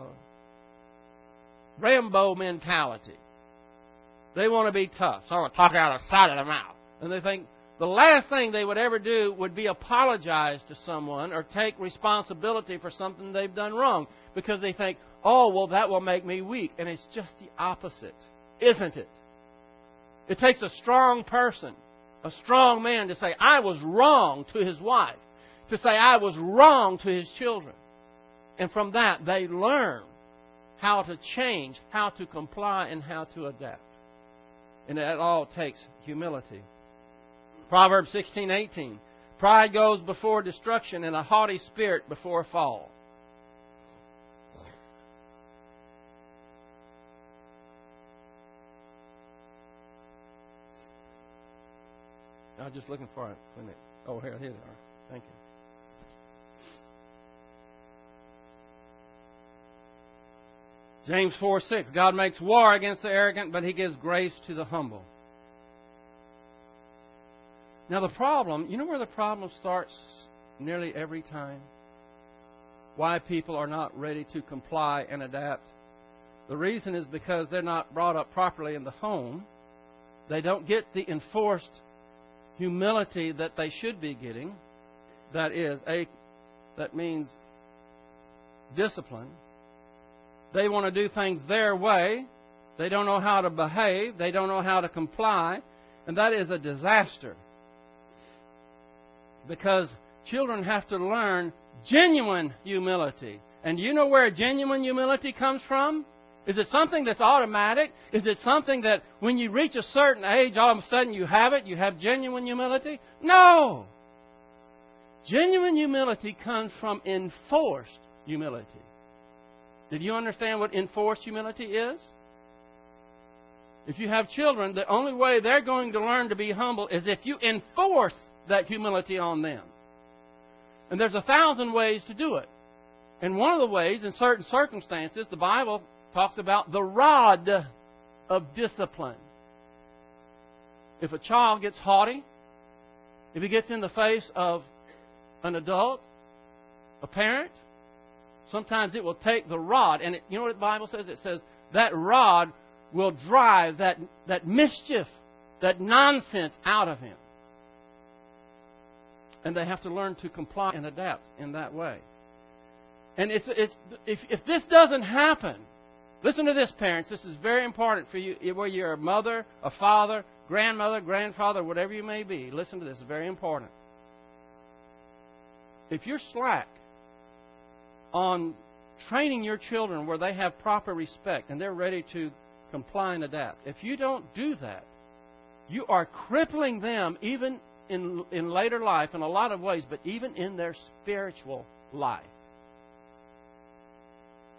S1: Rambo mentality. They want to be tough. So I want to talk out of the side of their mouth. And they think the last thing they would ever do would be apologize to someone or take responsibility for something they've done wrong. Because they think, oh, well, that will make me weak. And it's just the opposite, isn't it? It takes a strong person, a strong man to say, I was wrong to his wife. To say, I was wrong to his children. And from that, they learn how to change, how to comply, and how to adapt. And that all takes humility. Proverbs sixteen eighteen. Pride goes before destruction, and a haughty spirit before a fall. I was just looking for it. Oh, here, here they are. Thank you. James four six. God makes war against the arrogant, but He gives grace to the humble. Now the problem, you know where the problem starts nearly every time? Why people are not ready to comply and adapt. The reason is because they're not brought up properly in the home. They don't get the enforced humility that they should be getting. That is, a that means discipline. They want to do things their way. They don't know how to behave. They don't know how to comply. And that is a disaster. Because children have to learn genuine humility. And do you know where genuine humility comes from? Is it something that's automatic? Is it something that when you reach a certain age, all of a sudden you have it? You have genuine humility? No! Genuine humility comes from enforced humility. Did you understand what enforced humility is? If you have children, the only way they're going to learn to be humble is if you enforce that humility on them. And there's a thousand ways to do it. And one of the ways, in certain circumstances, the Bible talks about the rod of discipline. If a child gets haughty, if he gets in the face of an adult, a parent, sometimes it will take the rod. And it, you know what the Bible says? It says that rod will drive that, that mischief, that nonsense out of him. And they have to learn to comply and adapt in that way. And it's, it's, if, if this doesn't happen, listen to this, parents. This is very important for you, whether you're a mother, a father, grandmother, grandfather, whatever you may be. Listen to this. It's very important. If you're slack on training your children where they have proper respect and they're ready to comply and adapt, if you don't do that, you are crippling them even in, in later life in a lot of ways, but even in their spiritual life.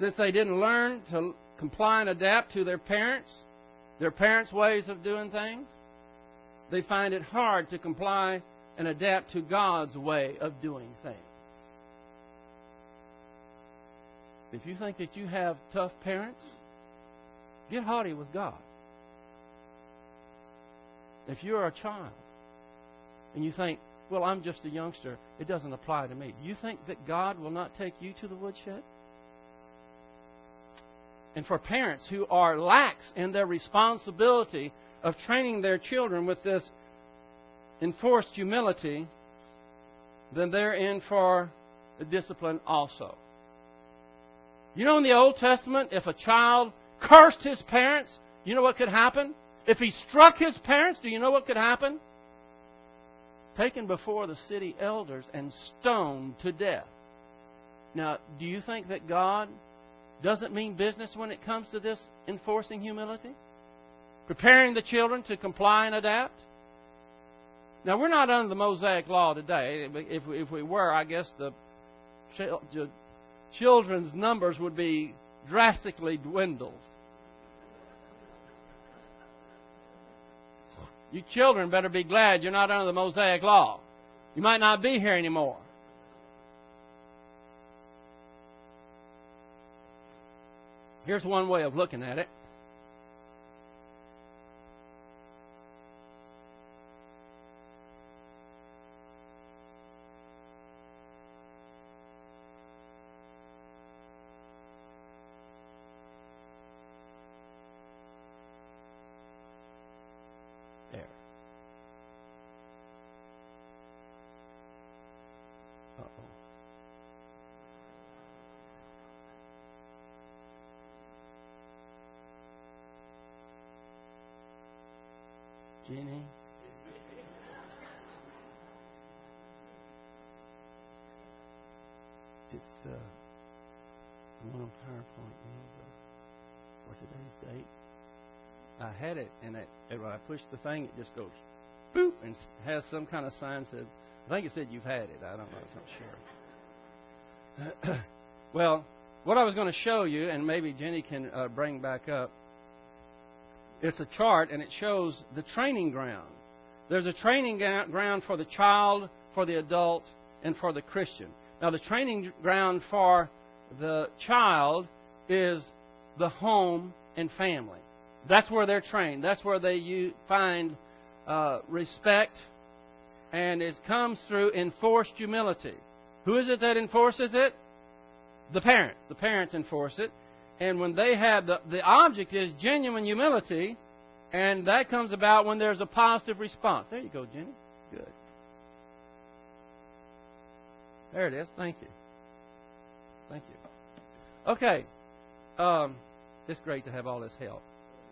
S1: since they didn't learn to comply and adapt to their parents, their parents' ways of doing things, they find it hard to comply and adapt to God's way of doing things. If you think that you have tough parents, get haughty with God. If you're a child and you think, well, I'm just a youngster, it doesn't apply to me, do you think that God will not take you to the woodshed? And for parents who are lax in their responsibility of training their children with this enforced humility, then they're in for the discipline also. You know, in the Old Testament, if a child cursed his parents, you know what could happen? If he struck his parents, do you know what could happen? Taken before the city elders and stoned to death. Now, do you think that God doesn't mean business when it comes to this enforcing humility? Preparing the children to comply and adapt? Now, we're not under the Mosaic Law today. If, if we were, I guess the children's numbers would be drastically dwindled. You children better be glad you're not under the Mosaic Law. You might not be here anymore. Here's one way of looking at it. There. Uh-oh. Jenny? It's uh, one on PowerPoint for today's date. I had it, and it, and when I push the thing, it just goes boop and has some kind of sign said. I think it said you've had it. I don't know. I'm not sure. Well, what I was going to show you, and maybe Jenny can uh, bring back up. It's a chart, and it shows the training ground. There's a training ground for the child, for the adult, and for the Christian. Now, the training ground for the child is the home and family. That's where they're trained. That's where they find uh, respect, and it comes through enforced humility. Who is it that enforces it? The parents. The parents enforce it. And when they have, the, the object is genuine humility, and that comes about when there's a positive response. There you go, Jenny. Good. There it is. Thank you. Thank you. Okay. Um, it's great to have all this help.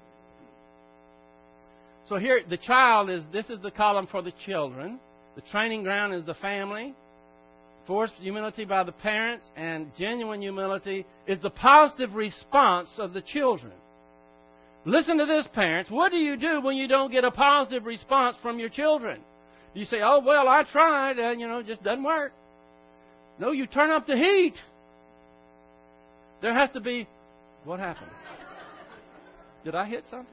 S1: So here, the child is, this is the column for the children. The training ground is the family. Forced humility by the parents, and genuine humility is the positive response of the children. Listen to this, parents. What do you do when you don't get a positive response from your children? You say, oh, well, I tried, and, you know, it just doesn't work. No, you turn up the heat. There has to be... What happened? Did I hit something?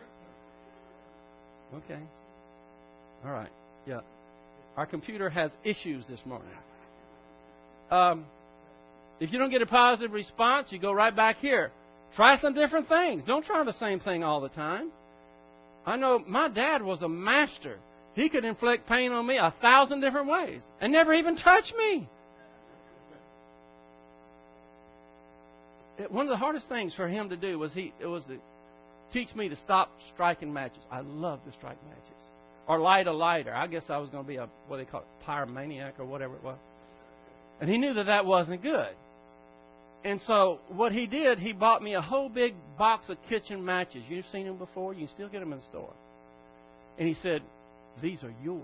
S1: Okay. All right. Yeah. Our computer has issues this morning. Um, if you don't get a positive response, you go right back here. Try some different things. Don't try the same thing all the time. I know my dad was a master. He could inflict pain on me a thousand different ways and never even touch me. It, one of the hardest things for him to do was he it was to teach me to stop striking matches. I love to strike matches. Or light a lighter. I guess I was going to be a, what they call it, pyromaniac or whatever it was. And he knew that that wasn't good. And so what he did, he bought me a whole big box of kitchen matches. You've seen them before. You can still get them in the store. And he said, these are yours.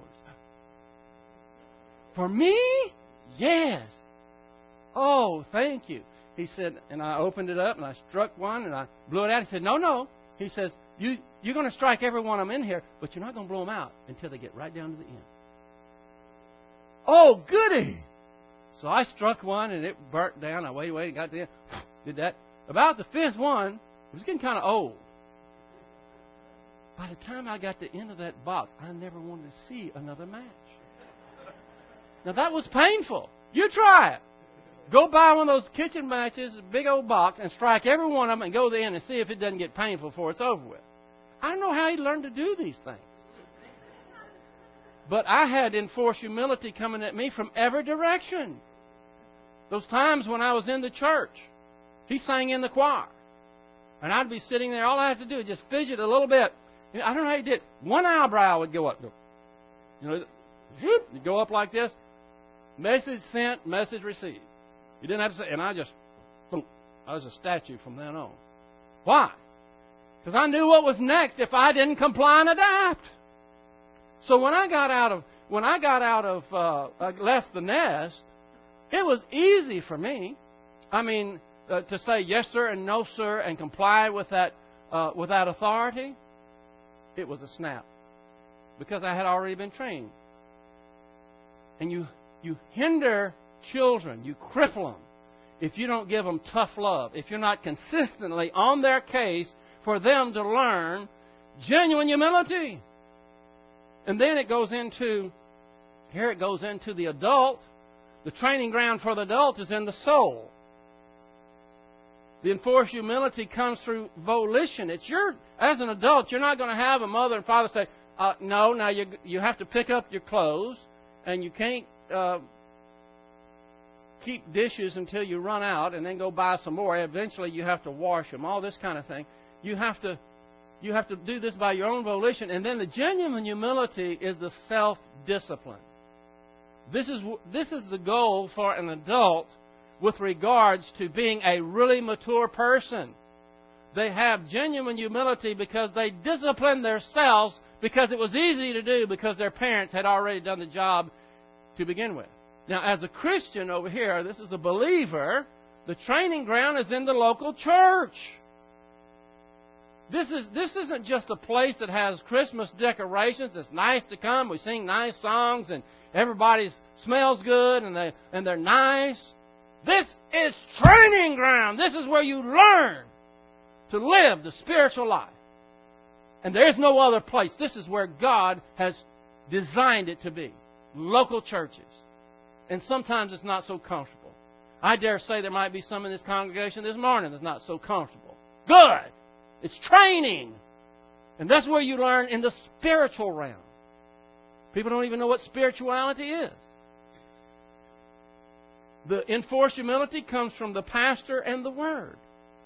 S1: For me? Yes. Oh, thank you. He said, and I opened it up and I struck one and I blew it out. He said, no, no. He says, you, you're going to strike every one of them in here, but you're not going to blow them out until they get right down to the end. Oh, goody. So I struck one and it burnt down. I waited, waited, got to the end. Did that. About the fifth one, it was getting kind of old. By the time I got to the end of that box, I never wanted to see another match. Now, that was painful. You try it. Go buy one of those kitchen matches, a big old box, and strike every one of them and go to the end and see if it doesn't get painful before it's over with. I don't know how he learned to do these things. But I had enforced humility coming at me from every direction. Those times when I was in the church, he sang in the choir. And I'd be sitting there, all I have to do is just fidget a little bit. I don't know how he did. One eyebrow would go up. You know, you'd go up like this. Message sent, message received. You didn't have to say, and I just, boom, I was a statue from then on. Why? Because I knew what was next if I didn't comply and adapt. So when I got out of, when I got out of, uh, I left the nest, it was easy for me. I mean, uh, to say yes sir and no sir and comply with that, uh, with that authority. It was a snap, because I had already been trained. And you you hinder children, you cripple them, if you don't give them tough love, if you're not consistently on their case for them to learn genuine humility. And then it goes into, here it goes into the adult. The training ground for the adult is in the soul. The enforced humility comes through volition. It's your, as an adult, you're not going to have a mother and father say, uh, no, now you you have to pick up your clothes, and you can't uh, keep dishes until you run out and then go buy some more. Eventually you have to wash them, all this kind of thing. You have to, you have to do this by your own volition. And then the genuine humility is the self-discipline. This is, this is the goal for an adult with regards to being a really mature person. They have genuine humility because they discipline themselves because it was easy to do because their parents had already done the job to begin with. Now, as a Christian over here, this is a believer, the training ground is in the local church. This is this isn't just a place that has Christmas decorations. It's nice to come. We sing nice songs and everybody smells good and they and they're nice. This is training ground. This is where you learn to live the spiritual life. And there is no other place. This is where God has designed it to be. Local churches. And sometimes it's not so comfortable. I dare say there might be some in this congregation this morning that's not so comfortable. Good. It's training. And that's where you learn in the spiritual realm. People don't even know what spirituality is. The enforced humility comes from the pastor and the Word.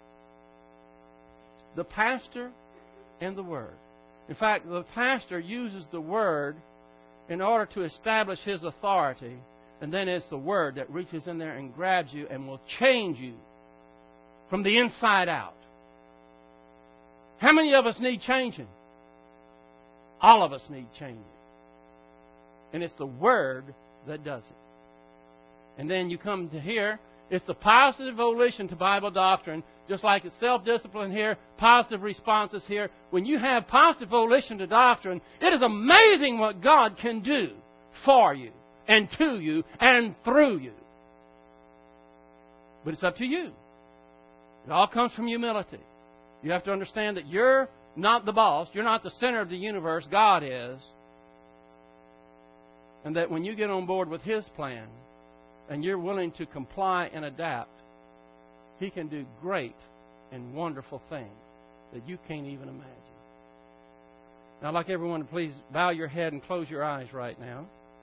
S1: The pastor and the Word. In fact, the pastor uses the Word in order to establish his authority, and then it's the Word that reaches in there and grabs you and will change you from the inside out. How many of us need changing? All of us need changing. And it's the Word that does it. And then you come to here, it's the positive volition to Bible doctrine, just like it's self-discipline here, positive responses here. When you have positive volition to doctrine, it is amazing what God can do for you and to you and through you. But it's up to you. It all comes from humility. You have to understand that you're not the boss. You're not the center of the universe. God is. And that when you get on board with His plan and you're willing to comply and adapt, He can do great and wonderful things that you can't even imagine. Now, I'd like everyone to please bow your head and close your eyes right now.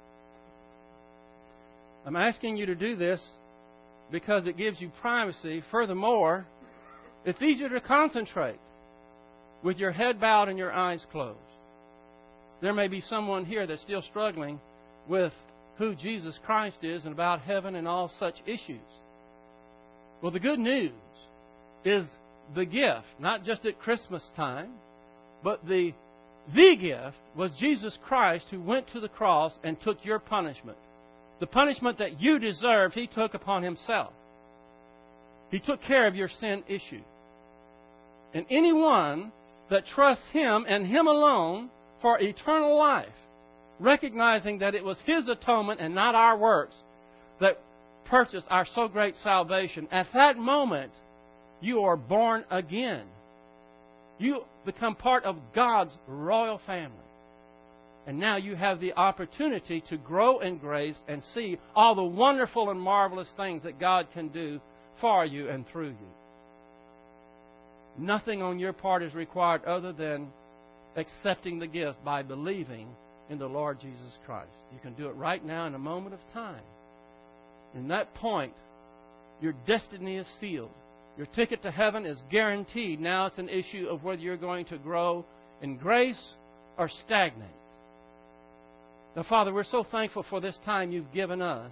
S1: I'm asking you to do this because it gives you privacy. Furthermore, it's easier to concentrate with your head bowed and your eyes closed. There may be someone here that's still struggling with who Jesus Christ is and about heaven and all such issues. Well, the good news is the gift, not just at Christmas time, but the, the gift was Jesus Christ who went to the cross and took your punishment. The punishment that you deserved, He took upon Himself. He took care of your sin issue. And anyone that trusts Him and Him alone for eternal life, recognizing that it was His atonement and not our works that purchased our so great salvation, at that moment You are born again. You become part of God's royal family. And now you have the opportunity to grow in grace and see all the wonderful and marvelous things that God can do for you and through you. Nothing on your part is required other than accepting the gift by believing in the Lord Jesus Christ. You can do it right now in a moment of time. In that point, your destiny is sealed. Your ticket to heaven is guaranteed. Now it's an issue of whether you're going to grow in grace or stagnate. Now, Father, we're so thankful for this time you've given us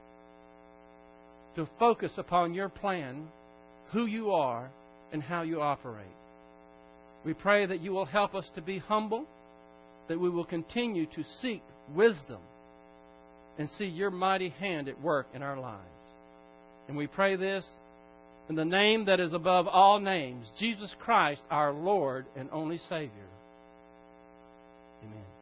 S1: to focus upon your plan, who you are, and how you operate. We pray that you will help us to be humble, that we will continue to seek wisdom and see your mighty hand at work in our lives. And we pray this in the name that is above all names, Jesus Christ, our Lord and only Savior. Amen.